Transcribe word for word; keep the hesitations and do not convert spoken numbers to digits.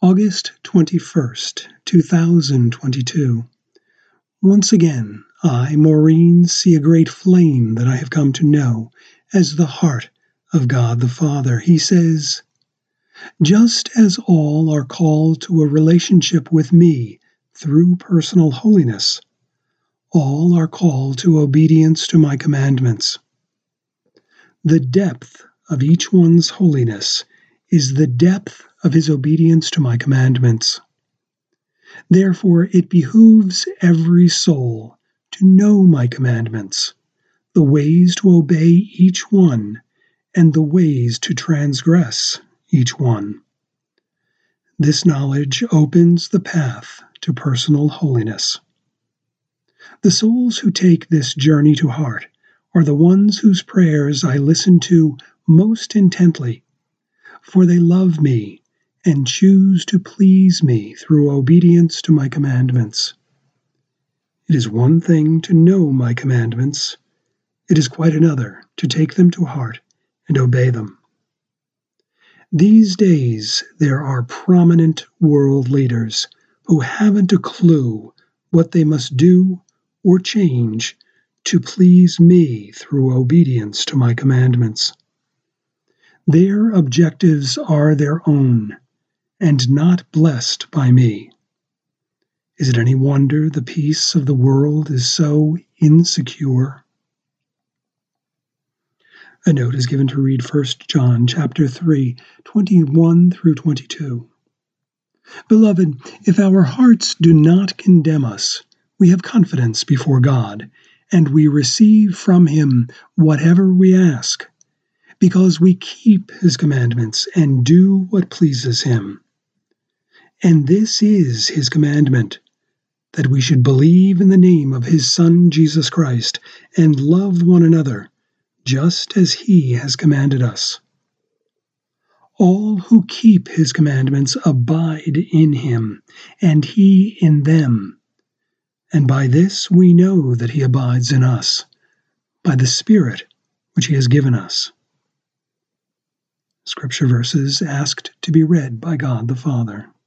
August twenty-first, two thousand twenty-two. Once again, I, Maureen, see a great flame that I have come to know as the heart of God the Father. He says, just as all are called to a relationship with me through personal holiness, all are called to obedience to my commandments. The depth of each one's holiness is the depth of his obedience to my commandments. Therefore it behooves every soul to know my commandments, the ways to obey each one, and the ways to transgress each one. This knowledge opens the path to personal holiness. The souls who take this journey to heart are the ones whose prayers I listen to most intently, for they love me and choose to please me through obedience to my commandments. It is one thing to know my commandments, it is quite another to take them to heart and obey them. These days there are prominent world leaders who haven't a clue what they must do or change to please me through obedience to my commandments. Their objectives are their own, and not blessed by me. Is it any wonder the peace of the world is so insecure? A note is given to read First John chapter three, twenty-one through twenty-two. Beloved, if our hearts do not condemn us, we have confidence before God, and we receive from him whatever we ask, because we keep his commandments and do what pleases him. And this is his commandment, that we should believe in the name of his Son Jesus Christ, and love one another, just as he has commanded us. All who keep his commandments abide in him, and he in them. And by this we know that he abides in us, by the Spirit which he has given us. Scripture verses asked to be read by God the Father.